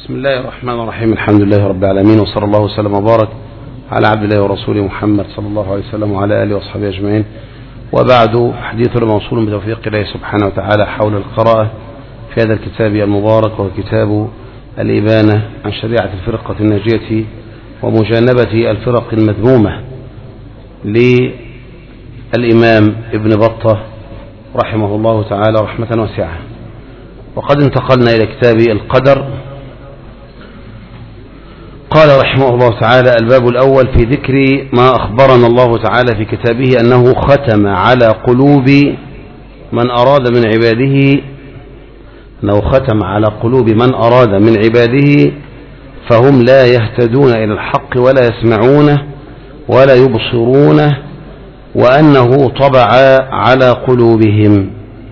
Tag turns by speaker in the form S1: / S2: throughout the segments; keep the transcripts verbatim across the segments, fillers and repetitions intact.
S1: بسم الله الرحمن الرحيم. الحمد لله رب العالمين، وصلى الله وسلم وبارك على عبد الله ورسوله محمد صلى الله عليه وسلم وعلى آله وصحبه أجمعين. وبعد، حديثنا موصول بتوفيق الله سبحانه وتعالى حول القراءة في هذا الكتاب المبارك، وهو كتاب الإبانة عن شريعة الفرقة الناجية ومجانبة الفرق المذمومة للإمام ابن بطة رحمه الله تعالى رحمة واسعة. وقد انتقلنا إلى كتاب القدر. قال رحمه الله تعالى: الباب الأول في ذكر ما أخبرنا الله تعالى في كتابه أنه ختم على قلوب من أراد من عباده أنه ختم على قلوب من أراد من عباده فهم لا يهتدون إلى الحق ولا يسمعونه ولا يبصرونه، وأنه طبع على قلوبهم.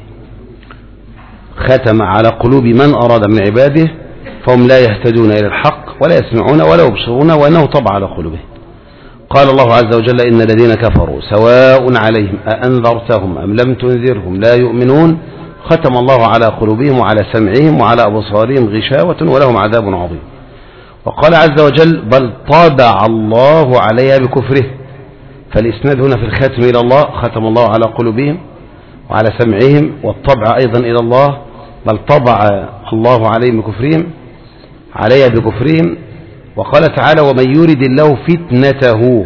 S1: ختم على قلوب من أراد من عباده فهم لا يهتدون إلى الحق ولا يسمعون ولا يبصرون، وأنه طبع على قلوبهم. قال الله عز وجل: إن الذين كفروا سواء عليهم أأنذرتهم أم لم تنذرهم لا يؤمنون، ختم الله على قلوبهم وعلى سمعهم وعلى أبصارهم غشاوة ولهم عذاب عظيم. وقال عز وجل: بل طبع الله عليها بكفره. فالإسناد هنا في الختم إلى الله، ختم الله على قلوبهم وعلى سمعهم، والطبع أيضا إلى الله، بل طبع الله عليهم بكفرهم عليها بكفرهم. وقال تعالى: ومن يرد الله فتنته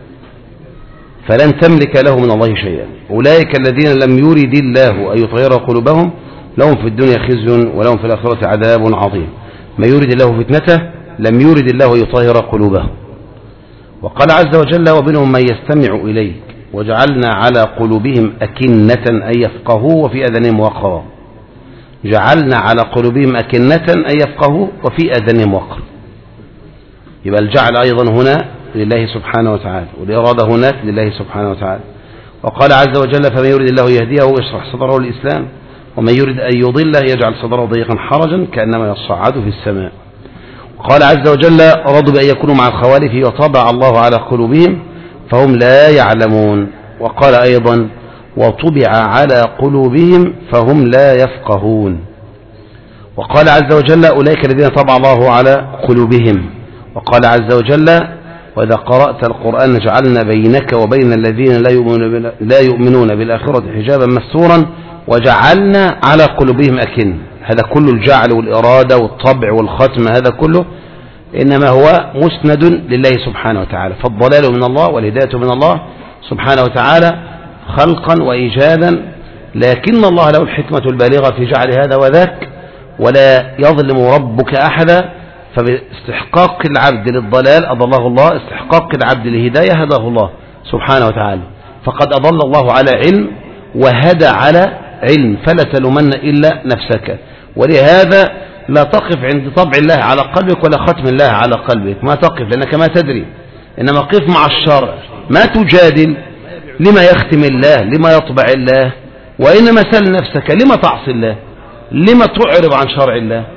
S1: فلن تملك له من الله شيئا، أولئك الذين لم يرد الله أن يطهر قلوبهم لهم في الدنيا خزي ولهم في الآخرة عذاب عظيم. من يرد الله فتنته لم يرد الله أن يطهر قلوبهم. وقال عز وجل: ومنهم من يستمع إليك وجعلنا على قلوبهم أكنة أن يفقهوا وفي أذانهم وقرا. جعلنا على قلوبهم أكنة أن يفقهوا وفي أذانهم وقرا. يبقى الجعل أيضا هنا لله سبحانه وتعالى، والإرادة هناك لله سبحانه وتعالى. وقال عز وجل: فمن يريد الله يهديه ويشرح صدره للإسلام، ومن يريد أن يضله يجعل صدره ضيقا حرجا كأنما يصعد في السماء. وقال عز وجل: رضوا بأن يكونوا مع الخوالف وطبع الله على قلوبهم فهم لا يعلمون. وقال أيضا: وطبع على قلوبهم فهم لا يفقهون. وقال عز وجل: أولئك الذين طبع الله على قلوبهم. وقال عز وجل: وإذا قرأت القرآن جعلنا بينك وبين الذين لا يؤمنون بالآخرة حجابا مستورا وجعلنا على قلوبهم أكنة. هذا كل الجعل والإرادة والطبع والختم، هذا كله إنما هو مسند لله سبحانه وتعالى. فالضلال من الله والهداية من الله سبحانه وتعالى خلقا وإيجادا، لكن الله له الحكمة البالغة في جعل هذا وذاك، ولا يظلم ربك أحدا. فباستحقاق العبد للضلال أضله الله، استحقاق العبد للهداية هداه الله سبحانه وتعالى. فقد أضل الله على علم وهدى على علم، فلا تلومن إلا نفسك. ولهذا لا تقف عند طبع الله على قلبك ولا ختم الله على قلبك، ما تقف لأنك ما تدري، إنما قف مع الشرع، ما تجادل لما يختم الله، لما يطبع الله، وإنما سل نفسك لما تعصي الله، لما تعرض عن شرع الله.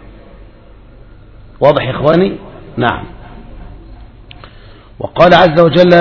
S1: واضح يا إخواني؟ نعم. وقال عز وجل: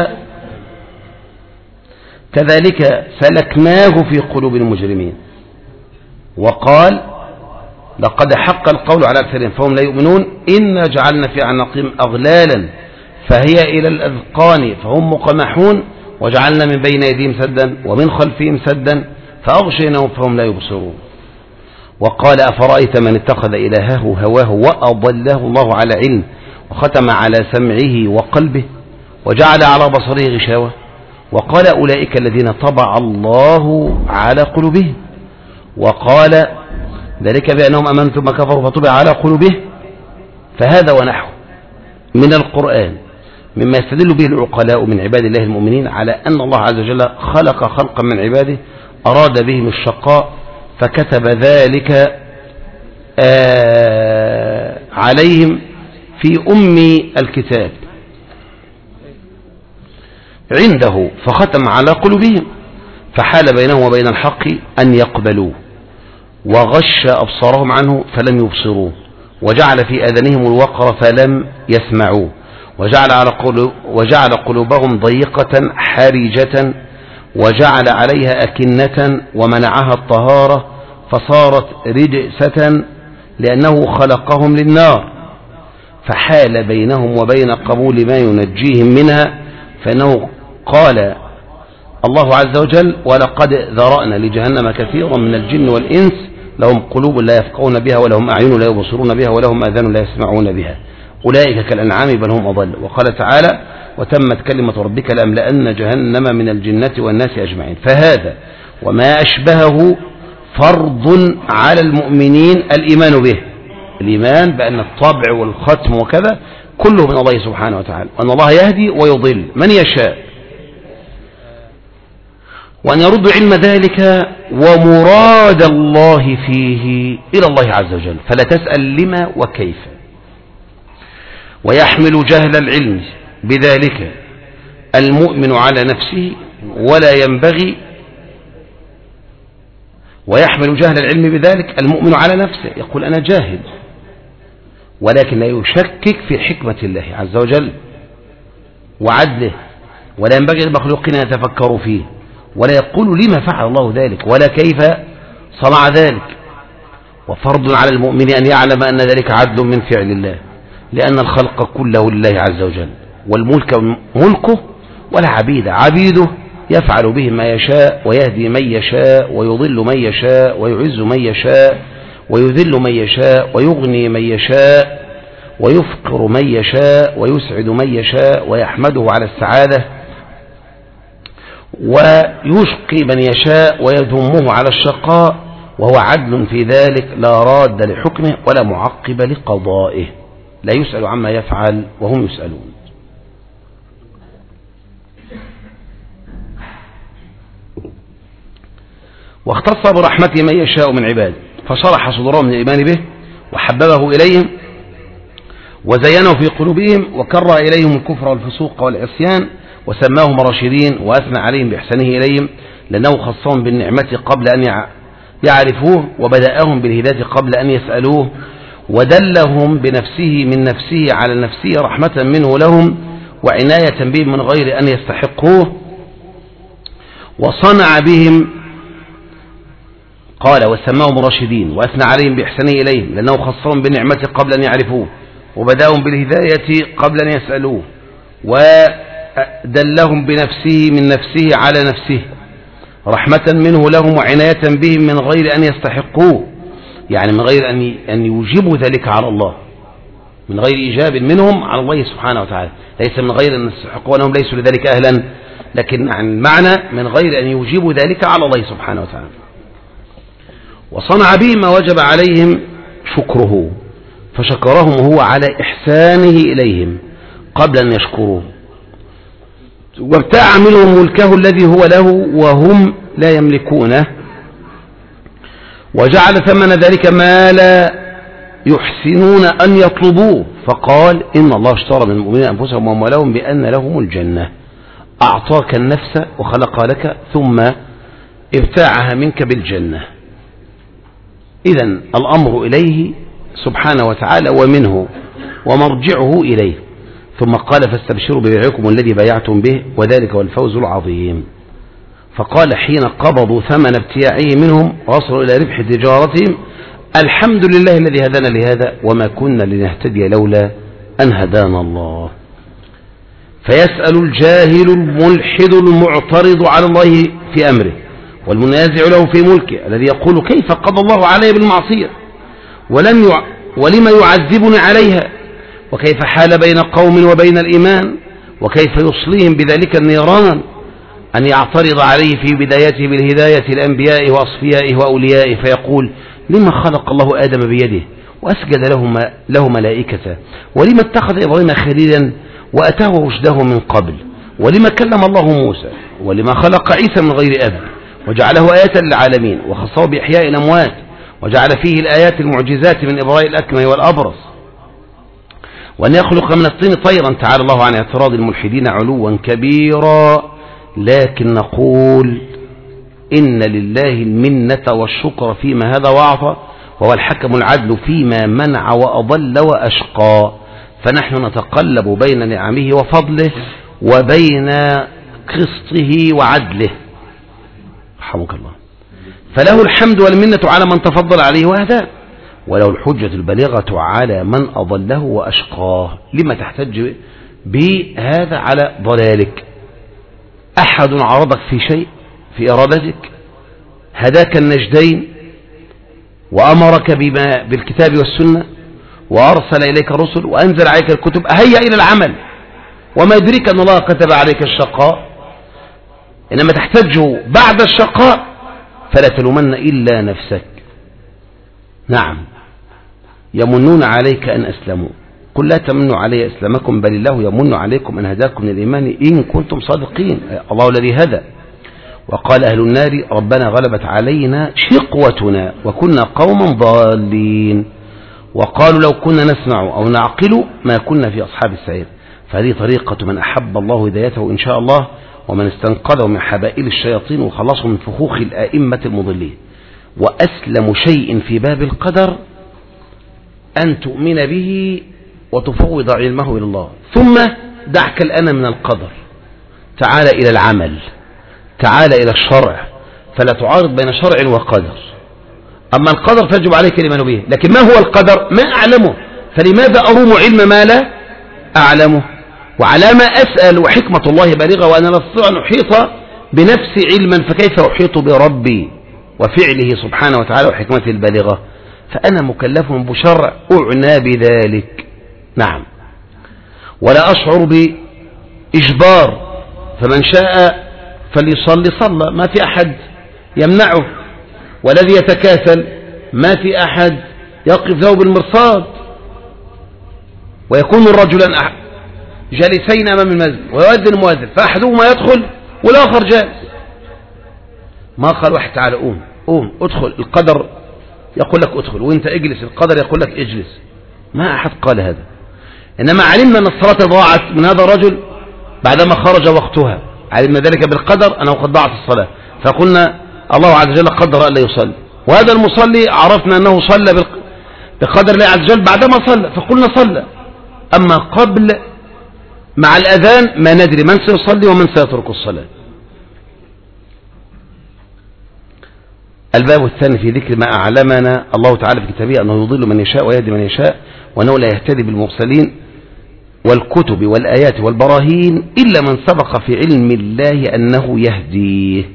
S1: كذلك سلكناه في قلوب المجرمين. وقال: لقد حق القول على أكثرهم فهم لا يؤمنون، إنا جعلنا في أعناقهم أغلالا فهي إلى الأذقان فهم مقمحون، وجعلنا من بين يديهم سدا ومن خلفهم سدا فأغشيناهم فهم لا يبصرون. وقال: أفرأيت من اتخذ إلهه هواه وأضله الله على علم وختم على سمعه وقلبه وجعل على بصره غشاوة. وقال: أولئك الذين طبع الله على قلوبهم. وقال: ذلك بأنهم آمنوا ثم كفروا فطبع على قلوبه. فهذا ونحو من القرآن مما يستدل به العقلاء من عباد الله المؤمنين على أن الله عز وجل خلق خلقا من عباده أراد بهم الشقاء، فكتب ذلك آه عليهم في أم الكتاب عنده، فختم على قلوبهم فحال بينهم وبين الحق أن يقبلوه، وغش أبصارهم عنه فلم يبصروه، وجعل في أذنهم الوقر فلم يسمعوه، وجعل, على قلوب وجعل قلوبهم ضيقة حرجة، وجعل عليها أكنة ومنعها الطهارة فصارت رجسة لأنه خلقهم للنار فحال بينهم وبين قبول ما ينجيهم منها، فإنه قال الله عز وجل: ولقد ذرأنا لجهنم كثيرا من الجن والإنس لهم قلوب لا يفقهون بها ولهم أعين لا يبصرون بها ولهم آذان لا يسمعون بها أولئك كالأنعام بل هم أضل. وقال تعالى: وتمت كلمة ربك لأملأن جهنم من الجنة والناس أجمعين. فهذا وما أشبهه فرض على المؤمنين الإيمان به، الإيمان بأن الطبع والختم وكذا كله من الله سبحانه وتعالى، وأن الله يهدي ويضل من يشاء، وأن يرد علم ذلك ومراد الله فيه إلى الله عز وجل، فلا تسأل لما وكيف. ويحمل جهل العلم بذلك المؤمن على نفسه ولا ينبغي ويحمل جهل العلم بذلك المؤمن على نفسه، يقول أنا جاهل، ولكن لا يشكك في حكمة الله عز وجل وعدله، ولا ينبغي للمخلوقين أن يتفكروا فيه، ولا يقول لما فعل الله ذلك ولا كيف صنع ذلك. وفرض على المؤمن أن يعلم أن ذلك عدل من فعل الله، لأن الخلق كله لله عز وجل، والملك ملكه والعبيد عبيده، يفعل به ما يشاء ويهدي من يشاء ويضل من يشاء ويعز من يشاء ويذل من يشاء ويغني من يشاء ويفقر من يشاء ويسعد من يشاء ويحمده على السعادة ويشقي من يشاء ويذمه على الشقاء، وهو عدل في ذلك لا راد لحكمه ولا معقب لقضائه، لا يسأل عما يفعل وهم يسألون. واختص برحمته من يشاء من عباده، فشرح صدورهم من الإيمان به وحببه إليهم وزينه في قلوبهم وكره إليهم الكفر والفسوق والعصيان وسماهم راشدين وأثنى عليهم بإحسانه إليهم، لأنه خصهم بالنعمة قبل أن يعرفوه وبدأهم بالهداية قبل أن يسألوه، ودلهم بنفسه من نفسه على نفسه رحمة منه لهم وعناية بهم من غير أن يستحقوه، وصنع بهم قال وسماهم راشدين وأثنى عليهم بإحسانه إليهم، لأنه خصهم بالنعمة قبل أن يعرفوه وبدأهم بالهداية قبل أن يسألوه، ودلهم بنفسه من نفسه على نفسه رحمة منه لهم وعناية بهم من غير أن يستحقوه، يعني من غير أن يوجبوا ذلك على الله، من غير إيجاب منهم على الله سبحانه وتعالى، ليس من غير أن يستحقوا أنهم ليسوا لذلك أهلا، لكن المعنى من غير أن يوجبوا ذلك على الله سبحانه وتعالى. وصنع بهم ما وجب عليهم شكره، فشكرهم هو على إحسانه إليهم قبل أن يشكروه، وابتاع منهم ملكه الذي هو له وهم لا يملكونه، وجعل ثمن ذلك ما لا يحسنون أن يطلبوه، فقال إن الله اشترى من المؤمنين أنفسهم وأموالهم بأن لهم الجنة، أعطاك النفس وخلق لك ثم ابتاعها منك بالجنة. إذن الأمر إليه سبحانه وتعالى ومنه ومرجعه إليه، ثم قال فاستبشروا ببيعكم الذي بايعتم به وذلك هو الفوز العظيم. فقال حين قبضوا ثمن ابتياعه منهم وصلوا إلى ربح تجارتهم الحمد لله الذي هدانا لهذا وما كنا لنهتدي لولا أن هدانا الله. فيسأل الجاهل الملحد المعترض على الله في أمره والمنازع له في ملكه الذي يقول كيف قضى الله علي بالمعصية ولم يع... ولما يعذبني عليها، وكيف حال بين قوم وبين الإيمان، وكيف يصليهم بذلك النيران، أن يعترض عليه في بدايته بالهداية الأنبياء وأصفيائه وأوليائه فيقول لما خلق الله آدم بيده وأسجد له, ما له ملائكته، ولما اتخذ إبراهيم خليلا وأتاه رشده من قبل، ولما كلم الله موسى، ولما خلق عيسى من غير أب وجعله آية للعالمين وخصه بإحياء الأموات وجعل فيه الآيات المعجزات من إبراء الأكمه والأبرص، وأن يخلق من الطين طيرا. تعالى الله عن اعتراض الملحدين علوا كبيرا، لكن نقول إن لله المنة والشكر فيما هذا وأعطى، وهو الحكم العدل فيما منع وأضل وأشقى، فنحن نتقلب بين نعمه وفضله وبين قسطه وعدله رحمك الله. فله الحمد والمنة على من تفضل عليه وهداه، ولو الحجة البالغة على من أضله وأشقاه. لما تحتج بهذا على ضلالك؟ أحد عرضك في شيء في إرادتك، هداك النجدين وأمرك بما بالكتاب والسنة وأرسل إليك الرسل وأنزل عليك الكتب، أهيأ إلى العمل، وما يدريك أن الله كتب عليك الشقاء. إنما تحتج بعد الشقاء فلا تلومن إلا نفسك. نعم، يمنون عليك أن أسلموا، قل لا تمنوا علي إسلامكم بل الله يمن عليكم أن هداكم للإيمان إن كنتم صادقين. الله الذي هدى. وقال أهل النار ربنا غلبت علينا شقوتنا وكنا قوما ضالين، وقالوا لو كنا نسمع أو نعقل ما كنا في أصحاب السعير. فهذه طريقة من أحب الله هدايته إن شاء الله، ومن استنقذه من حبائل الشياطين وخلصه من فخوخ الآئمة المضلين. وأسلم شيء في باب القدر أن تؤمن به وتفوض علمه إلى الله، ثم دعك الآن من القدر، تعال إلى العمل، تعال إلى الشرع، فلا تعارض بين شرع وقدر. أما القدر فيجب عليك الإيمان به، لكن ما هو القدر؟ ما أعلمه، فلماذا أروم علم ما لا أعلمه؟ وعلى ما أسأل، وحكمة الله بالغة، وأنا لا أستطيع أن أحيط بنفسي علما، فكيف أحيط بربي وفعله سبحانه وتعالى وحكمته البالغة؟ فأنا مكلف بشرع أعنى بذلك. نعم، ولا أشعر بإجبار، فمن شاء فليصلي صلى، ما في أحد يمنعه، والذي يتكاسل ما في أحد يقف له بالمرصاد. ويكون الرجلان جالسين أمام المسجد ويؤذن المؤذن، فأحدهما يدخل والآخر جالس، ما قال واحد تعالى قوم قوم ادخل، القدر يقول لك ادخل، وانت اجلس، القدر يقول لك اجلس، ما أحد قال هذا. إنما علمنا أن الصلاة ضاعت من هذا الرجل بعدما خرج وقتها، علمنا ذلك بالقدر أنه قد ضاعت الصلاة، فقلنا الله عز وجل قدر أن لا يصلي، وهذا المصلي عرفنا أنه صلى بقدر الله عز وجل بعدما صلى، فقلنا صلى. أما قبل مع الأذان ما ندري من سيصلي ومن سيترك الصلاة. الباب الثاني في ذكر ما أعلمنا الله تعالى في كتابه أنه يضل من يشاء ويهدي من يشاء، وأنه لا يهتدي بالمرسلين والكتب والآيات والبراهين إلا من سبق في علم الله أنه يهديه،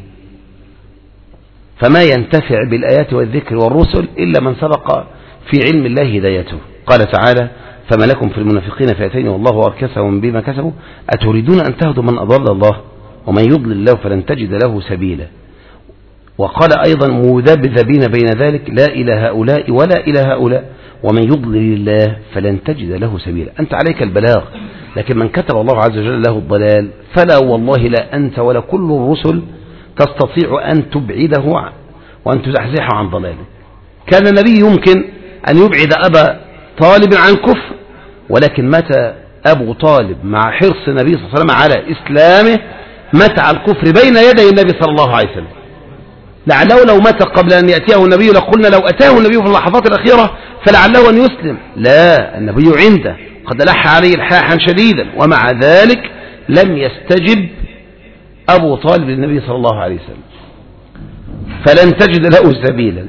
S1: فما ينتفع بالآيات والذكر والرسل إلا من سبق في علم الله هدايته. قال تعالى فما لكم في المنافقين فئتين والله أركسهم بما كسبوا أتريدون أن تهدوا من أضل الله ومن يضلل الله فلن تجد له سبيلا. وقال أيضا مذبذبين بين ذلك لا إلى هؤلاء ولا إلى هؤلاء ومن يضلل الله فلن تجد له سبيلا. أنت عليك البلاغ، لكن من كتب الله عز وجل له الضلال فلا والله لا أنت ولا كل الرسل تستطيع أن تبعده وأن تزحزحه عن ضلاله. كان النبي يمكن أن يبعد أبا طالب عن كفر، ولكن متى أبو طالب مع حرص النبي صلى الله عليه وسلم على إسلامه مات على الكفر بين يدي النبي صلى الله عليه وسلم. لعله لو مات قبل أن يأتيه النبي لقلنا لو أتاه النبي في اللحظات الأخيرة فلعله أن يسلم. لا، النبي عنده قد لح عليه الحاحا شديدا، ومع ذلك لم يستجب أبو طالب للنبي صلى الله عليه وسلم، فلن تجد له سبيلا.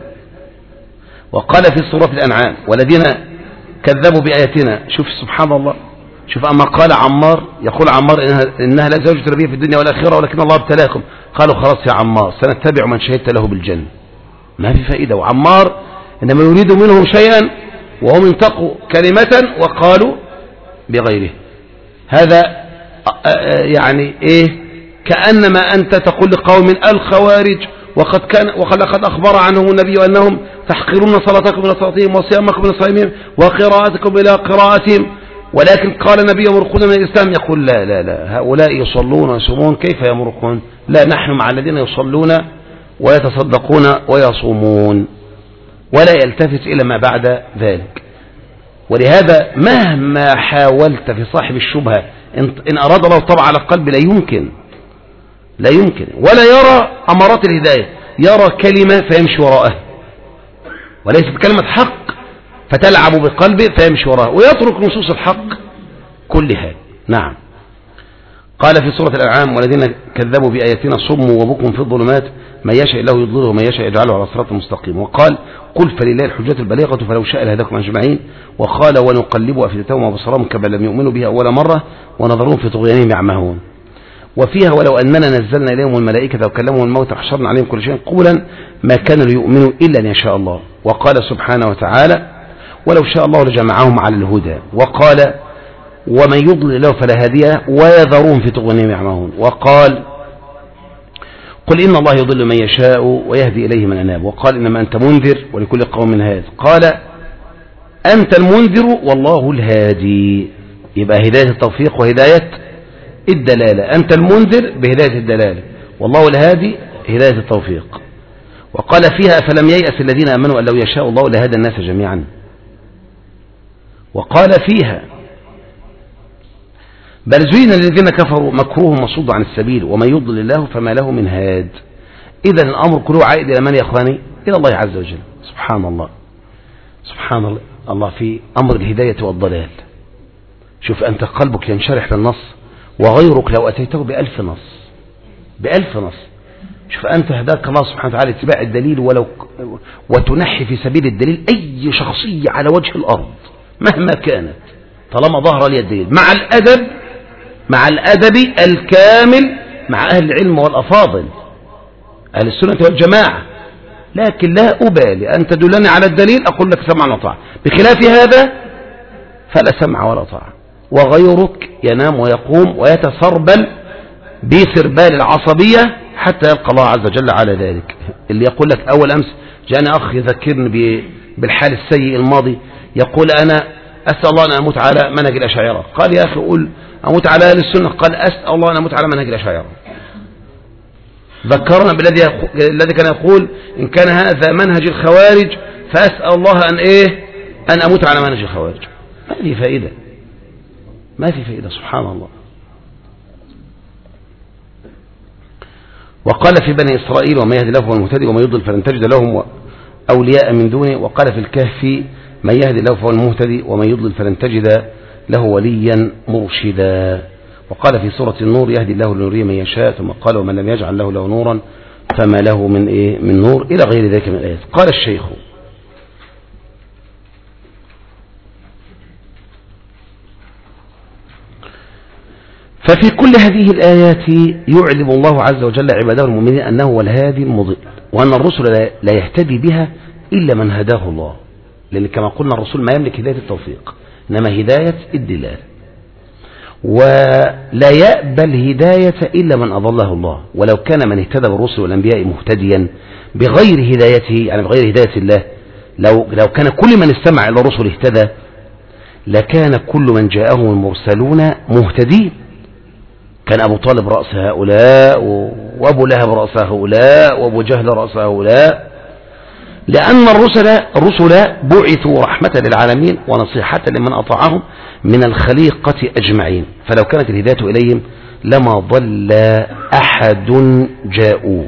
S1: وقال في سورة الأنعام والذين كذبوا بآياتنا، شوف سبحان الله، شوف أما قال عمار، يقول عمار إنها, إنها لا زوجة نبي في الدنيا والآخرة ولكن الله ابتلاكم، قالوا خلاص يا عمار سنتبع من شهدت له بالجنة. ما في فائدة، وعمار إنما يريد منهم شيئا وهم انتقوا كلمة وقالوا بغيره. هذا يعني إيه؟ كأنما أنت تقول لقوم الخوارج وقد كان وقد لقد أخبر عنهم النبي أنهم تحقرون صلاتكم إلى صلاتهم وصيامكم إلى صيامهم وقراءتكم إلى قراءتهم، ولكن قال النبي يمرقون من الإسلام. يقول لا لا لا، هؤلاء يصلون ويصومون كيف يمرقون؟ لا، نحن مع الذين يصلون ويتصدقون ويصومون، ولا يلتفت إلى ما بعد ذلك. ولهذا مهما حاولت في صاحب الشبهة إن أراد الله طبع على القلب لا يمكن لا يمكن ولا يرى أمارات الهداية، يرى كلمة فيمشي وراءها وليست كلمة حق فتلعب بقلبه فيمشي وراءها ويترك نصوص الحق كلها. نعم. قال في سورة الأنعام والذين كذبوا بآياتنا صم وبكم في الظلمات من يشاء الله يضلله ومن يشاء يجعله على صراط مستقيم. وقال قل فلله الحجة البالغة فلو شاء لهداكم أجمعين. وقال ونقلب أفئدتهم وأبصارهم كما لم يؤمنوا بها أول مرة ونظرهم في طغيانهم يعمهون. وفيها ولو أننا نزلنا إليهم الملائكة وكلمهم الموتى حشرنا عليهم كل شيء قولا ما كانوا ليؤمنوا إلا أن يشاء الله. وقال سبحانه وتعالى ولو شاء الله لجمعهم على الهدى. وقال ومن يضلل الله فلا هادي له ويذرون في طغيانهم يعمهون. وقال قل إن الله يضل من يشاء ويهدي إليه من أناب. وقال إنما أنت منذر ولكل قوم هاد. قال أنت المنذر والله الهادي، يبقى هداية التوفيق وهداية الدلالة. أنت المنذر بهداية الدلالة والله الهادي هداية التوفيق. وقال فيها أفلم ييأس الذين آمنوا أن لو يشاء الله لهدى الناس جميعا. وقال فيها بل زين للذين كفروا مكروهم وصدوا عن السبيل ومن يضلل الله فما له من هاد. إذا الأمر كله عائد إلى من يا إخواني؟ إلى الله عز وجل. سبحان الله سبحان الله الله في أمر الهداية والضلال. شوف أنت قلبك ينشرح للنص وغيرك لو أتيته بألف نص بألف نص. شوف أنت هداك الله سبحانه وتعالى اتباع الدليل ولو وتنحي في سبيل الدليل أي شخصية على وجه الأرض مهما كانت طالما ظهر لي الدليل مع الأدب مع الأدب الكامل مع أهل العلم والأفاضل أهل السنة والجماعة. لكن لا أبالي أن تدلني على الدليل أقول لك سمعا وطاعة، بخلاف هذا فلا سمع ولا طاعة. وغيرك ينام ويقوم ويتسربل بسربال العصبية حتى يلقى الله عز وجل على ذلك. اللي يقول لك أول أمس جاءني أخ يذكرني بالحال السيء الماضي يقول أنا أسأل الله أن أموت على منهج الأشاعرة. قال يا أخي قل أموت على أهل السنة. قال أسأل الله أن أموت على منهج الأشاعرة. ذكرنا بالذي الذي كان يقول إن كان هذا منهج الخوارج فأسأل الله أن إيه أن أموت على منهج الخوارج. ما في فائدة ما في فائدة سبحان الله. وقال في بني إسرائيل وما يهدي له هو المهتدي وما يضل فلن تجد لهم أولياء من دونه. وقال في الكهف من يهدي له فهو المهتدي ومن يضلل فلن تجد له وليا مرشدا. وقال في سورة النور يهدي الله لنوره من يشاء. ثم قال ومن لم يجعل له له نورا فما له من إيه من نور إلى غير ذلك من الآيات. قال الشيخ ففي كل هذه الآيات يعلم الله عز وجل عباده المؤمنين أنه هو الهادي المضل وأن الرسل لا يهتدي بها إلا من هداه الله. لأن كما قلنا الرسول ما يملك هداية التوفيق إنما هداية الدلال. ولا يقبل هداية إلا من أضله الله. ولو كان من اهتدى بالرسل والأنبياء مهتديا بغير هدايته يعني بغير هداية الله لو, لو كان كل من استمع إلى الرسل اهتدى لكان كل من جاءهم المرسلون مهتدين. كان أبو طالب رأس هؤلاء وأبو لهب رأس هؤلاء وأبو جهل رأس هؤلاء. لأن الرسل الرسل بعثوا رحمة للعالمين ونصيحة لمن أطاعهم من الخليقة أجمعين. فلو كانت الهداية إليهم لما ضل أحد جاءوا.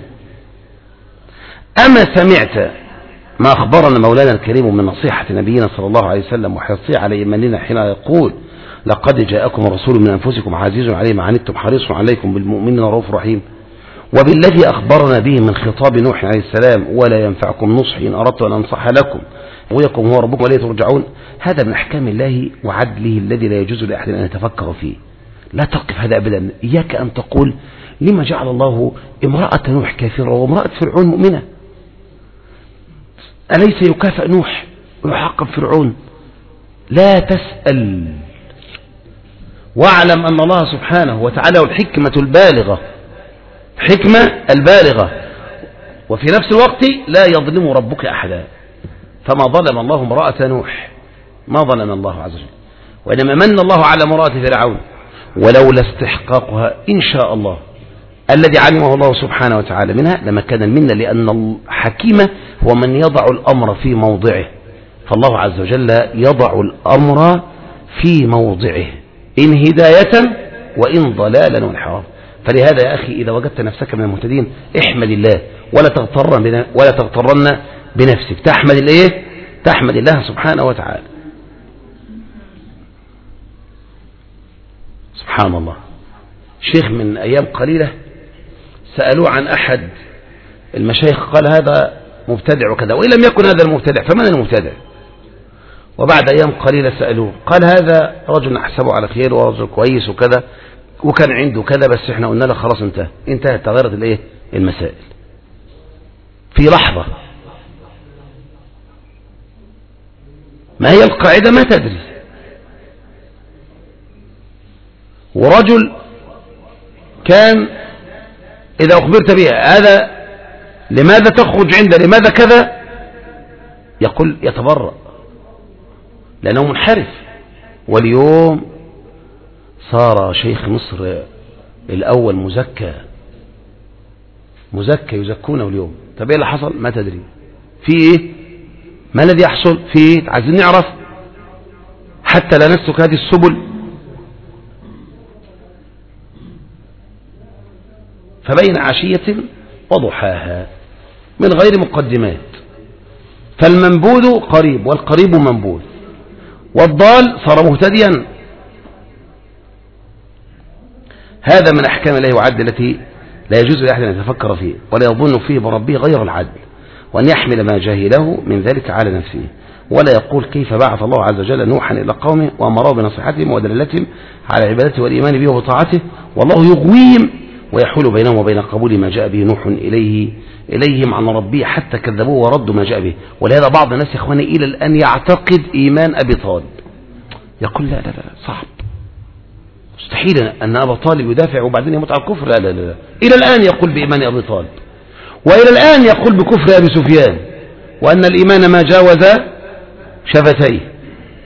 S1: أما سمعت ما أخبرنا مولانا الكريم من نصيحة نبينا صلى الله عليه وسلم وحرصه على إيماننا حين يقول لقد جاءكم رسول من أنفسكم عزيز عليه ما عنتم حريص عليكم بالمؤمنين رؤوف رحيم. وبالذي أخبرنا به من خطاب نوح عليه السلام ولا ينفعكم نصحي إن أردت أن أنصح لكم ويقوم هو ربكم وإليه ترجعون. هذا من أحكام الله وعدله الذي لا يجوز لأحد أن يتفكر فيه. لا تقف هذا أبدا. إياك أن تقول لما جعل الله امرأة نوح كافرة وامرأة فرعون مؤمنة. أليس يكافئ نوح ويحقب فرعون؟ لا تسأل. واعلم أن الله سبحانه وتعالى الحكمة البالغة حكمة البالغة وفي نفس الوقت لا يظلم ربك أحدا. فما ظلم الله امرأة نوح ما ظلم الله عز وجل وإنما من الله على امرأة فرعون ولولا استحقاقها إن شاء الله الذي علمه الله سبحانه وتعالى منها لما كان المنة. لأن الحكيمة هو من يضع الأمر في موضعه. فالله عز وجل يضع الأمر في موضعه إن هداية وإن ضلالا وانحراف. فلهذا يا أخي إذا وجدت نفسك من المهتدين احمد الله ولا تغترن ولا تغترن بنفسك. تحمد الإيه؟ تحمد الله سبحانه وتعالى. سبحان الله. شيخ من أيام قليلة سألوه عن أحد المشايخ قال هذا مبتدع وكذا، وإن لم يكن هذا المبتدع فمن المبتدع؟ وبعد أيام قليلة سألوه قال هذا رجل نحسبه على خير ورجل كويس وكذا وكان عنده كذا، بس احنا قلنا له خلاص انتهى انتهت تغيرت الايه المسائل في لحظة. ما هي القاعدة؟ ما تدري. ورجل كان إذا أخبرت بها هذا لماذا تخرج عنده لماذا كذا يقول يتبرأ لأنه منحرف. واليوم صار شيخ مصر الأول مزكى مزكى يزكونه اليوم. طب ايه اللي حصل؟ ما تدري. في ايه؟ ما الذي يحصل؟ في ايه؟ عايزين نعرف حتى لا نسلك هذه السبل. فبين عشية وضحاها من غير مقدمات. فالمنبوذ قريب والقريب منبوذ، والضال صار مهتديا. هذا من أحكام الله وعد التي لا يجوز لأحد أن يتفكر فيه ولا يظن فيه بربه غير العدل، وأن يحمل ما جاهله من ذلك على نفسه، ولا يقول كيف بعث الله عز وجل نوحا إلى قومه وأمره بنصيحتهم ودلالتهم على عبادته والإيمان به وطاعته، والله يغويهم ويحول بينهم وبين قبول ما جاء به نوح إليه إليهم عن ربه حتى كذبوه وردوا ما جاء به. ولهذا بعض الناس يا إخواني إلى الآن يعتقد إيمان أبي طالب، يقول لا لا لا صعب مستحيل أن أبا طالب يدافع وبعدين يموت على الكفر. لا لا لا إلى الآن يقول بإيمان أبي طالب، وإلى الآن يقول بكفر أبي سفيان، وأن الإيمان ما جاوز شفتيه.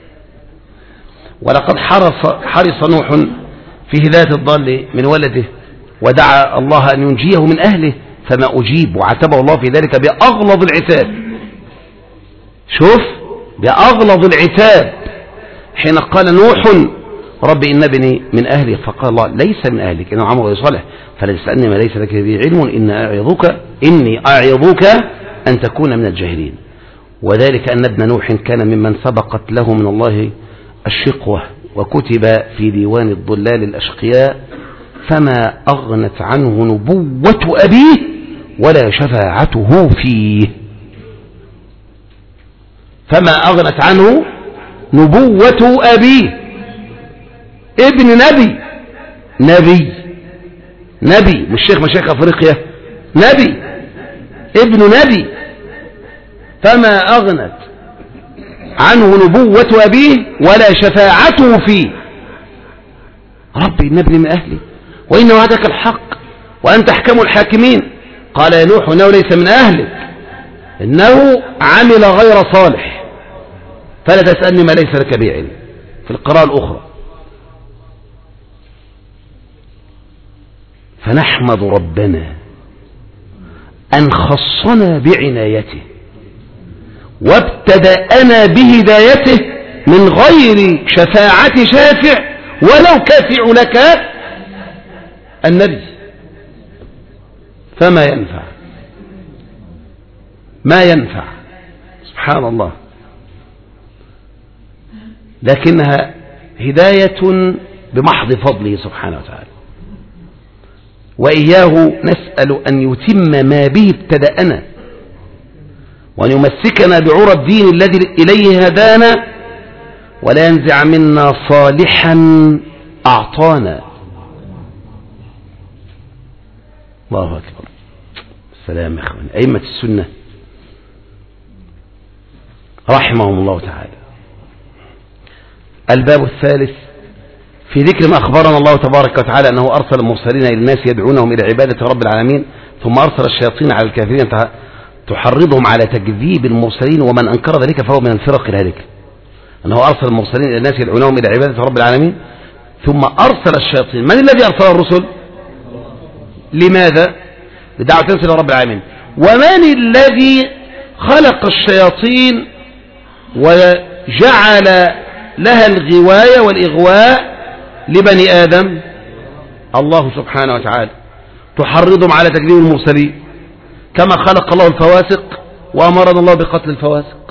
S1: ولقد حرص, حرص نوح في هداية الضال من ولده، ودعا الله أن ينجيه من أهله فما أجيب، وعاتبه الله في ذلك بأغلظ العتاب. شوف بأغلظ العتاب حين قال نوح رب إن ابني من أهلي، فقال الله ليس من أهلك إنه عمل صالح فلا تسألني ما ليس لك به علم إن أعظك إني أعظك أن تكون من الجاهلين. وذلك أن ابن نوح كان ممن سبقت له من الله الشقوة، وكتب في ديوان الضلال الأشقياء، فما أغنت عنه نبوة أبيه ولا شفاعته فيه. فما أغنت عنه نبوة أبيه، ابن نبي نبي نبي مش شيخ مشايخ أفريقيا، نبي ابن نبي. فما أغنت عنه نبوة أبيه ولا شفاعته فيه. ربي إن ابني من أهلي وإن وعدك الحق وأنت أحكم الحاكمين. قال يا نوح إنه ليس من أهلك إنه عمل غير صالح فلا تسألني ما ليس لك به علم. في القراءة الأخرى. فنحمد ربنا أن خصنا بعنايته وابتدأنا بهدايته من غير شفاعة شافع ولو كافع لك النبي. فما ينفع ما ينفع سبحان الله، لكنها هداية بمحض فضله سبحانه وتعالى، وإياه نسأل أن يتم ما به ابتدأنا وأن يمسكنا بعرى الدين الذي إليه هدانا ولا ينزع منا صالحا أعطانا. الله أكبر. السلام يا أخوان. أئمة السنة رحمهم الله تعالى. الباب الثالث في ذكر ما أخبرنا الله تبارك وتعالى أنه أرسل المرسلين إلى الناس يدعونهم إلى عبادة رب العالمين، ثم أرسل الشياطين على الكافرين تحرضهم على تكذيب المرسلين، ومن أنكر ذلك فهو من الفرق الهالكة. أنه أرسل المرسلين إلى الناس يدعونهم إلى عبادة رب العالمين ثم أرسل الشياطين. من الذي أرسل الرسل؟ لماذا؟ لدعوة الناس إلى رب العالمين. ومن الذي خلق الشياطين وجعل لها الغواية والإغواء لبني آدم؟ الله سبحانه وتعالى. تحرضهم على تكذيب المرسلين كما خلق الله الفواسق وأمرنا الله بقتل الفواسق.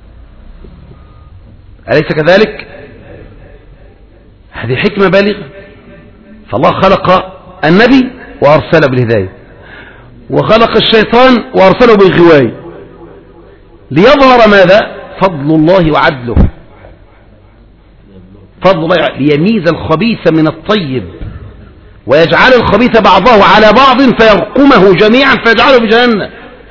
S1: أليس كذلك؟ هذه حكمة بالغة. فالله خلق النبي وأرسله بالهداية، وخلق الشيطان وأرسله بالغواية، ليظهر ماذا؟ فضل الله وعدله، فضل الله ليميز الخبيث من الطيب، ويجعل الخبيث بعضه على بعض فيرقمه جميعا فيجعله في جهنم.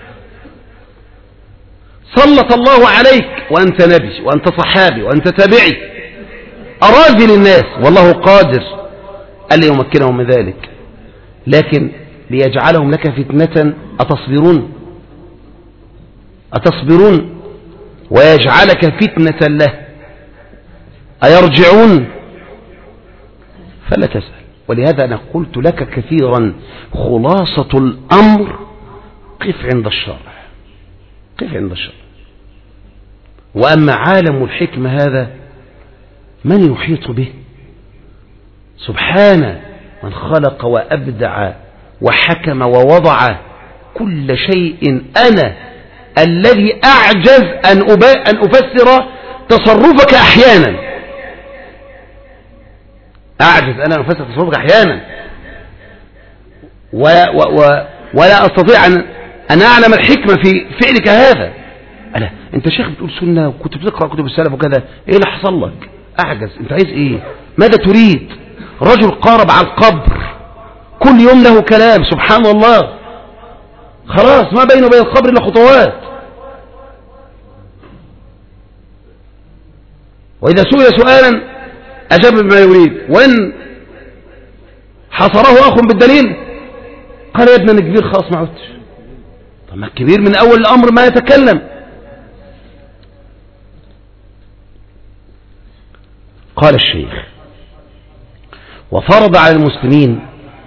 S1: سلط الله عليك وأنت نبي وأنت صحابي وأنت تابعي أراذل الناس، والله قادر ألا يمكنهم من ذلك، لكن ليجعلهم لك فتنة. أتصبرون أتصبرون ويجعلك فتنة له، أيرجعون؟ فلا تسأل. ولهذا أنا قلت لك كثيرا خلاصة الأمر قف عند الشرع، قف عند الشرع. وأما عالم الحكمة هذا من يحيط به؟ سبحانه من خلق وأبدع وحكم ووضع كل شيء. أنا الذي أعجز أن أن أفسر تصرفك أحيانا، أعجز أنا أن أفسر تصرفك أحيانا، و و و ولا أستطيع أن أن أعلم الحكمة في فعلك هذا. ألا أنت شيخ بتقول سنة وكنت بتقرأ كتب السلف وكذا، إيه اللي حصل لك؟ أعجز. أنت عايز إيه؟ ماذا تريد؟ رجل قارب على القبر كل يوم له كلام، سبحان الله، خلاص ما بينه وبين القبر إلا خطوات. وإذا سئل سؤالا أجاب بما يريد، وإن حصره أخ بالدليل قال يا ابني أنا كبير خلاص ما عدتش. طب ما الكبير من أول الأمر ما يتكلم. قال الشيخ وفرض على المسلمين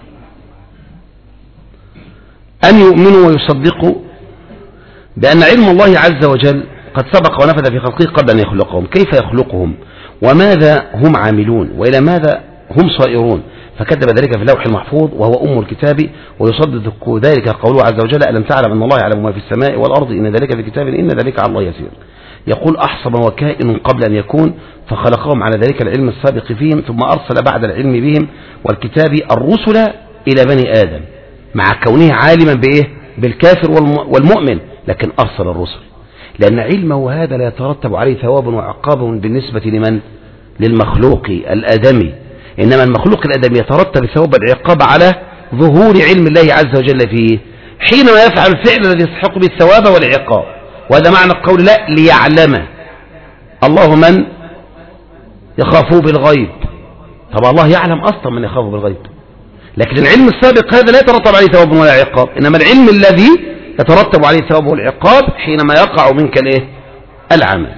S1: أن يؤمنوا ويصدقوا بأن علم الله عز وجل قد سبق ونفذ في خلقه قبل أن يخلقهم، كيف يخلقهم وماذا هم عاملون وإلى ماذا هم صائرون، فكتب ذلك في اللوح المحفوظ وهو أم الكتاب، ويصدق ذلك قوله عز وجل ألم تعلم أن الله يعلم ما في السماء والأرض إن ذلك في كتاب إن ذلك على الله يسير. يقول أحصى ما هو كائن قبل أن يكون فخلقهم على ذلك العلم السابق فيهم، ثم أرسل بعد العلم بهم والكتاب الرسل إلى بني آدم، مع كونه عالما بإيه؟ بالكافر والمؤمن، لكن أرسل الرسل لأن علمه هذا لا يترتب عليه ثواب وعقاب بالنسبة لمن؟ للمخلوق الآدمي، إنما المخلوق الآدمي يترتب الثواب والعقاب على ظهور علم الله عز وجل فيه حينما يفعل الفعل الذي يستحق به الثواب والعقاب. وهذا معنى القول لا ليعلم الله من يخافه بالغيب. طبعا الله يعلم أصلا من يخافه بالغيب، لكن العلم السابق هذا لا يترتب عليه ثواب ولا عقاب، إنما العلم الذي يترتب عليه الثواب والعقاب حينما يقع منك الايه؟ العمل.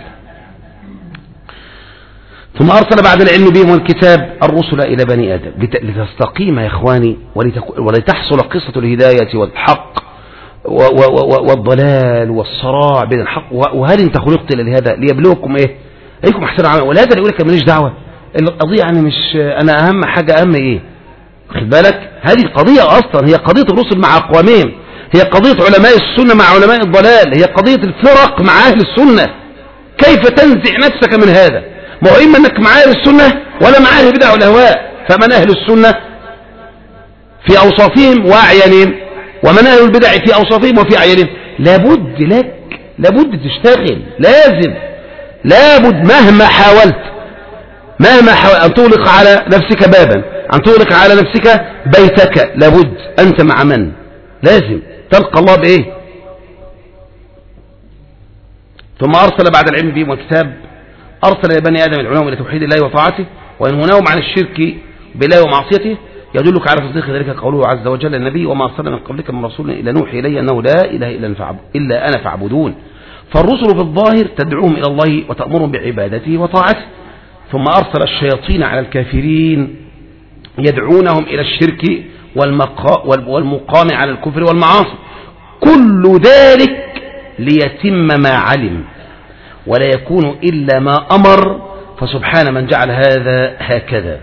S1: ثم أرسل بعد العلم بهم والكتاب الرسل إلى بني آدم لتستقيم يا إخواني ولتحصل قصة الهداية والحق والضلال والصراع بين الحق. وهل انت خلقت إلى هذا ليبلوكم ايه؟ ايكم احسن عملا. ولهذا يقول لك ماليش دعوة، القضية يعني مش انا اهم حاجة، اهم ايه؟ خد بالك هذه القضية اصلا هي قضية الرسل مع اقوامهم، هي قضية علماء السنة مع علماء الضلال، هي قضية الفرق مع اهل السنة. كيف تنزع نفسك من هذا؟ ما هو اما انك مع اهل السنة ولا مع اهل البدع والاهواء. فمن اهل السنة في اوصافهم واعيانهم، ومن اهل البدع في اوصافهم وفي اعيانهم. لابد لك لابد تشتغل، لازم لابد مهما حاولت مهما حاولت ان تغلق على نفسك بابا، ان تغلق على نفسك بيتك، لابد انت مع من؟ لازم تلقى الله بايه؟ ثم ارسل بعد العلم بهم والكتاب ارسل الى بني ادم العلوم الى توحيد الله وطاعته وينهونهم عن الشرك بالله ومعصيته. يدلك على تصديق ذلك قوله عز وجل النبي وما ارسلنا من قبلك من رسول الا نوحي اليه انه لا اله الا الا انا فاعبدون. فالرسل في الظاهر تدعوهم الى الله وتامرهم بعبادته وطاعته. ثم ارسل الشياطين على الكافرين يدعونهم الى الشرك والمقام على الكفر والمعاصي. كل ذلك ليتم ما علم ولا يكون إلا ما أمر. فسبحان من جعل هذا هكذا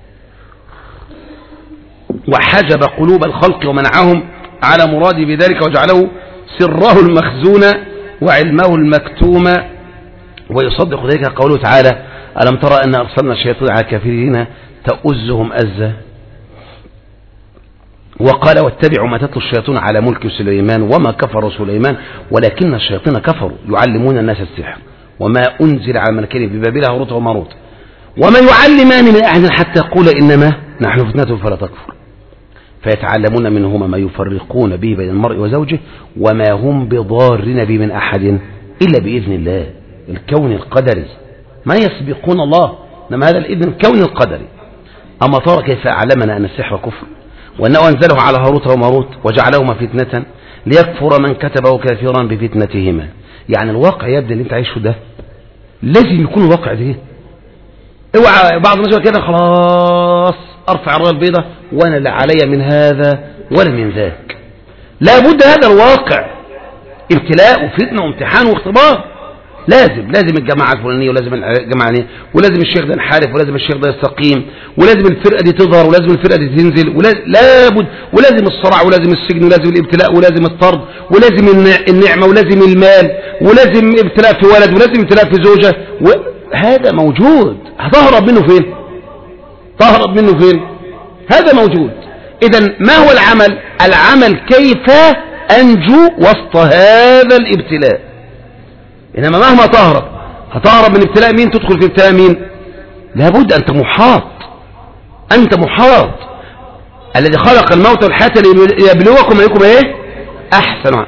S1: وحجب قلوب الخلق ومنعهم على مراد بذلك وجعله سره المخزون وعلمه المكتوم. ويصدق ذلك قوله تعالى ألم ترى أن أرسلنا الشياطين على الكافرين تؤزهم أزة. وقال واتبعوا ما تتلو الشياطين على ملك سليمان وما كفر سليمان ولكن الشياطين كفروا يعلمون الناس السحر وما أنزل على الملكين ببابل هاروت وماروت وما يعلمان من أحد حتى يقول إنما نحن فتنة فلا تكفر فيتعلمون منهما ما يفرقون به بين المرء وزوجه وما هم بضارين به من أحد إلا بإذن الله الكون القدري ما يسبقون الله إنما هذا الإذن الكون القدري. أما ترى كيف أعلمنا أن السحر كفر وأنه أنزله على هاروت وماروت وجعلهما فتنة ليكفر من كتبه كافرا بفتنتهما. يعني الواقع يبدأ اللي انت عايشه ده لازم يكون الواقع ده. اوعى بعض الناس كده خلاص ارفع الرايه البيضاء وانا لا علي من هذا ولا من ذاك. لابد هذا الواقع ابتلاء وفتنه وامتحان واختبار. لازم لازم الجماعه الفلانيه ولازم الجماعه دي ولازم الشيخ ده ينحرف ولازم الشيخ ده يستقيم ولازم الفرقه دي تظهر ولازم الفرقه دي تنزل ولازم لابد ولازم الصراع ولازم السجن ولازم الابتلاء ولازم الطرد ولازم النعمه ولازم المال ولازم ابتلاء في ولد ولازم ابتلاء في زوجه هذا موجود. هتهرب منه فين؟ تهرب منه فين؟ هذا موجود. إذا ما هو العمل؟ العمل كيف أنجو وسط هذا الابتلاء. إنما مهما تهرب هتهرب من ابتلاء مين تدخل في ابتلاء مين؟ لابد أنت محاط أنت محاط. الذي خلق الموت والحياة ليبلوكم أيكم إيه؟ أحسن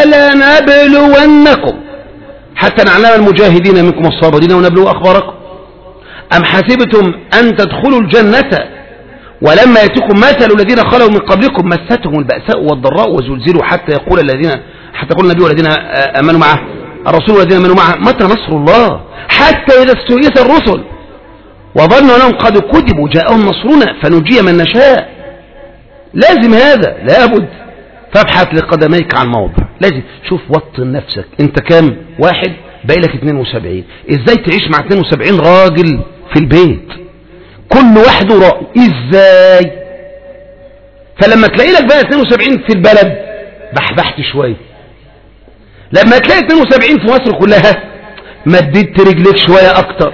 S1: ولنبلونكم حتى نعلم المجاهدين منكم الصابرين ونبلو أخباركم. أم حسبتم أن تدخلوا الجنة ولما يأتكم مثل الذين خلوا من قبلكم مستهم البأساء والضراء وزلزلوا حتى يقول الذين حتى يقول النبي والذين آمنوا معه الرسول والذين آمنوا معه متى نصر الله حتى إذا استيئس الرسل وظنوا أنهم قد كذبوا جاءهم نصرنا فنجي من نشاء. لازم هذا لابد. فابحث لقدميك عن موضع. لازم شوف وطن نفسك. انت كام واحد باقي لك اثنين وسبعين. ازاي تعيش مع اثنين وسبعين راجل في البيت كل واحد رأي ازاي؟ فلما تلاقي لك بقى اثنين وسبعين في البلد بحبحت شويه. لما تلاقي اثنين وسبعين في مصر كلها مددت رجلك شويه اكتر.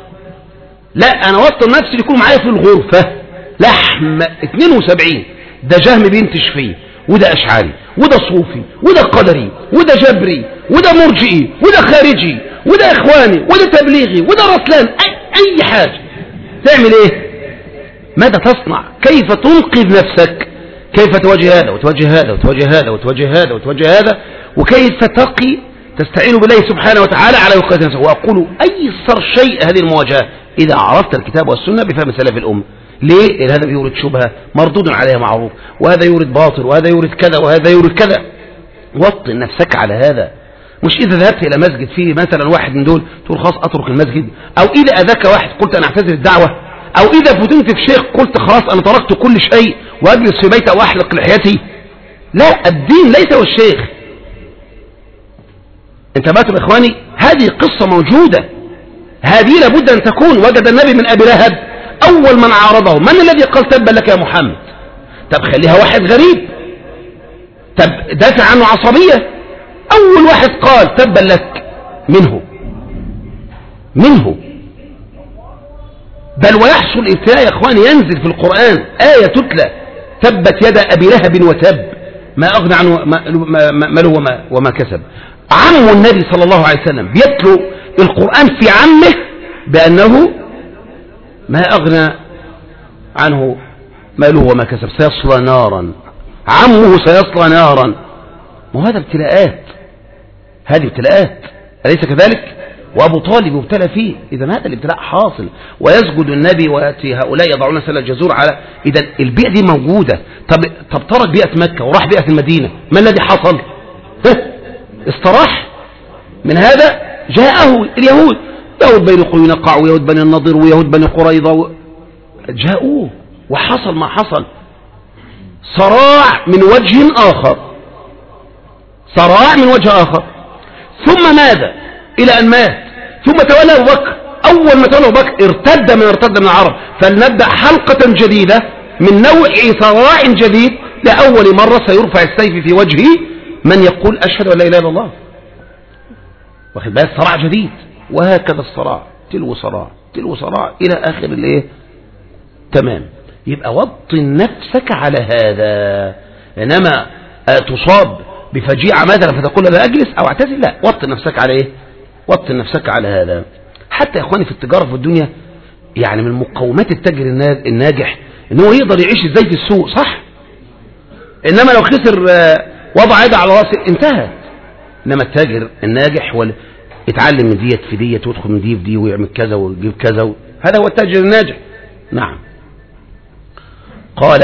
S1: لا انا وطن نفسي يكون معايا في الغرفه لحم اثنين وسبعين. ده جهم بينتش فيه وده أشعري وده صوفي وده قدري وده جبري وده مرجئي وده خارجي وده إخواني وده تبليغي وده رسلان أي, أي حاجة. تعمل إيه؟ ماذا تصنع؟ كيف تنقذ نفسك؟ كيف تواجه هذا وتواجه هذا وتواجه هذا وتواجه هذا وتواجه هذا وكيف تقي تستعين بالله سبحانه وتعالى على وقاية نفسك. وأقول أيسر شيء هذه المواجهة إذا عرفت الكتاب والسنة بفهم سلف الأمة. ليه؟ هذا يورد شبهة مردود عليها معروف وهذا يورد باطل وهذا يورد كذا وهذا يورد كذا. وطن نفسك على هذا. مش إذا ذهبت إلى مسجد فيه مثلا واحد من دول تقول خلاص أترك المسجد أو إذا أذاك واحد قلت أنا أعتزل الدعوة أو إذا فتنت في شيخ قلت خلاص أنا تركت كل شيء وأجلس في بيت أو أحلق لحيتي. لا الدين ليس هو الشيخ. انتبهتم إخواني؟ هذه قصة موجودة. هذه لابد أن تكون. وجد النبي من أبي لهب أول من عارضه من الذي قال تبا لك يا محمد؟ طب خليها واحد غريب. طب دافع عنه عصبية. أول واحد قال تبا لك منه منه بل ويحصل ابتلاء يا اخواني. ينزل في القرآن آية تتلى تبت يد أبي لهب وتب ما أغنى عنه ماله وما, وما كسب. عم النبي صلى الله عليه وسلم بيتلو القرآن في عمه بأنه ما أغنى عنه ماله وما كسب سيصلى نارا. عمه سيصلى نارا. ما هذا ابتلاءات. هذه ابتلاءات أليس كذلك؟ وأبو طالب ابتلى فيه. إذا هذا الابتلاء حاصل. ويسجد النبي ويأتي هؤلاء يضعون سل الجزور على. إذا البيئة دي موجودة. طب, طب ترك بيئة مكة وراح بيئة المدينة ما الذي حصل؟ استراح من هذا. جاءه اليهود يهود بني قينقاع ويهود بني النضر ويهود بني قريظة و... جاءوه وحصل ما حصل. صراع من وجه آخر. صراع من وجه آخر. ثم ماذا إلى أن مات. ثم تولى أبو بكر. أول ما تولى أبو بكر ارتد من ارتد من العرب. فلنبدأ حلقة جديدة من نوع صراع جديد. لأول مرة سيرفع السيف في وجهه من يقول أشهد أن لا إله إلا الله. واخد بالك؟ صراع جديد. وهكذا الصراع تلو صراع تلو صراع إلى آخر الايه. تمام. يبقى وطن نفسك على هذا. إنما تصاب بفجيعة مثلا فتقول لا أجلس أو اعتزل، لا، وطن نفسك على إيه؟ وطن نفسك على هذا. حتى يا إخواني في التجارة في الدنيا، يعني من مقومات التاجر الناجح إن هو يقدر يعيش إزاي في السوق، صح؟ إنما لو خسر وضع يد على راسه انتهت. إنما التاجر الناجح هو يتعلم من ديت في ديت ويدخل من دي في دي ويعمل كذا ويجيب كذا و... هذا هو التاجر الناجح. نعم. قال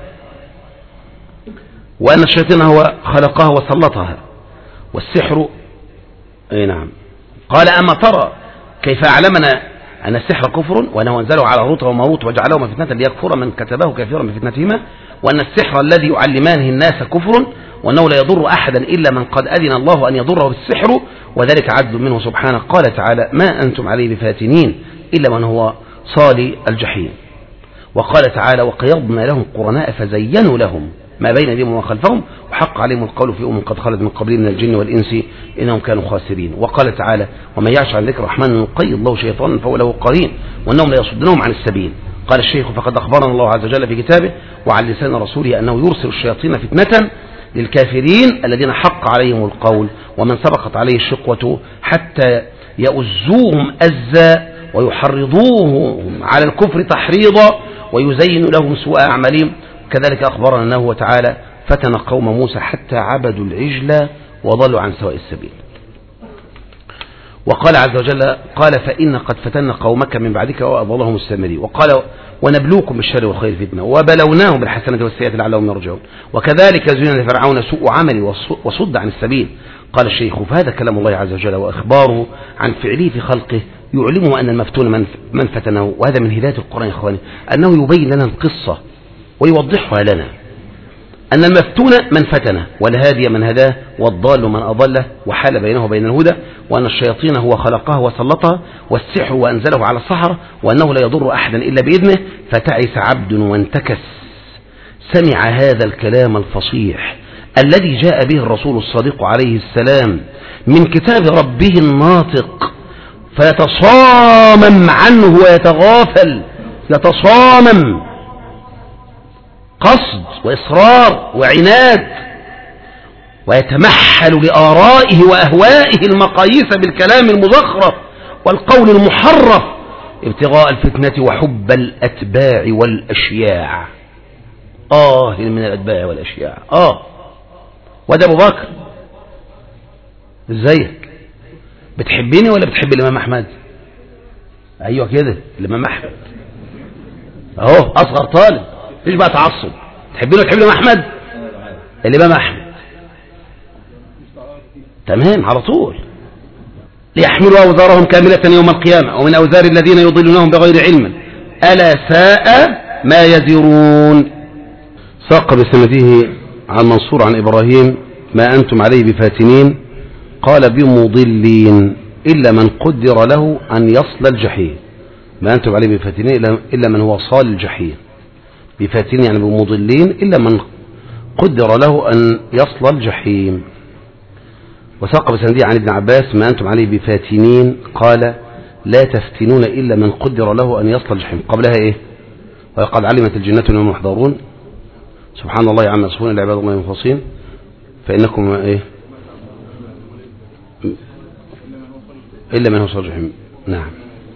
S1: وأن الشيطان هو خلقها وسلطها والسحر. أي نعم. قال أما ترى كيف أعلمنا أن السحر كفر وأنه أنزله على هاروت وماروت وجعلهما فتنة ليكفر من كتبه كثيرا من فتنتهما، وأن السحر الذي يعلمانه الناس كفر وأنه لا يضر أحدا إلا من قد أذن الله أن يضره بالسحر وذلك عدل منه سبحانه. قال تعالى ما أنتم عليه بفاتنين إلا من هو صال الجحيم. وقال تعالى وقيضنا لهم قرناء فزينوا لهم ما بين أيديهم وما خلفهم وحق عليهم القول في أمم قد خلت من قبلهم من الجن والإنس إنهم كانوا خاسرين. وقال تعالى ومن يعش عن ذكر الرحمن نقيض له شيطانا فهو له قرين وأنهم لا يصدونهم عن السبيل. قال الشيخ فقد أخبرنا الله عز وجل في كتابه وعلى لسان رسوله أنه يرسل الشياطين فتنة للكافرين الذين حق عليهم القول ومن سبقت عليه الشقوة حتى يؤزوهم أزا ويحرضوهم على الكفر تحريضا ويزين لهم سوء أعمالهم. كذلك أخبرنا أنه تعالى فتن قوم موسى حتى عبدوا العجل وضلوا عن سواء السبيل. وقال عز وجل قال فإن قد فتن قومك من بعدك وأضلهم السامري. وقال ونبلوكم بالشر والخير فتنة وبلوناهم بالحسنة والسيئة لعلهم يرجعون. وكذلك زين لفرعون سوء عمل وصد عن السبيل. قال الشيخ فهذا كلام الله عز وجل وإخباره عن فعله في خلقه يعلمه أن المفتون من فتنه. وهذا من هداية القرآن يا إخواني أنه يبين لنا القصة ويوضحها لنا أن المفتون من فتنه والهادي من هداه والضال من أضله وحال بينه وبين الهدى، وأن الشياطين هو خلقها وسلطها والسحر وأنزله على السحرة وأنه لا يضر أحدا إلا بإذنه فتعس عبد وانتكس. سمع هذا الكلام الفصيح الذي جاء به الرسول الصادق عليه السلام من كتاب ربه الناطق فيتصامم عنه ويتغافل، يتصامم قصد وإصرار وعناد ويتمحل لآرائه وأهوائه المقاييس بالكلام المزخرف والقول المحرف ابتغاء الفتنة وحب الأتباع والأشياع. آه من الأتباع والأشياع. آه وده أبو بكر ازيك بتحبيني ولا بتحب الإمام أحمد؟ أيوة كده الإمام أحمد أهو أصغر طالب مش بقى تعصب تحبينه وتحب الإمام أحمد؟ الإمام أحمد تمام على طول. ليحملوا أوزارهم كاملة يوم القيامة ومن أوزار الذين يضلونهم بغير علم ألا ساء ما يزرون. ساق بسنده عن منصور عن إبراهيم ما أنتم عليه بفاتنين قال بمضلين إلا من قدر له أن يصل الجحيم. ما أنتم عليه بفاتنين إلا من هو صال الجحيم. بفاتنين يعني بمضلين إلا من قدر له أن يصل الجحيم. وساق بسنده عن ابن عباس ما أنتم عليه بفاتنين قال لا تفتنون إلا من قدر له أن يصل الجحيم. قبلها إيه؟ وقد علمت الجنة وهم محضرون سبحان الله عما يصفون إلا عباد الله المخلصين فإنكم إيه إلا من هو صال الجحيم. نعم.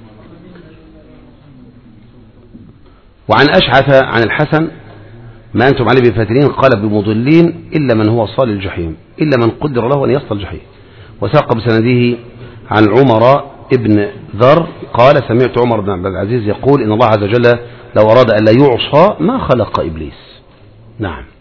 S1: وعن أشعث عن الحسن ما أنتم عليه بفاتنين قال بمضلين إلا من هو صال الجحيم إلا من قدر له أن يصل الجحيم. وساق بسنده عن عمر ابن ذر قال سمعت عمر بن عبد العزيز يقول إن الله عز وجل لو أراد أن لا يعصى ما خلق إبليس. نعم.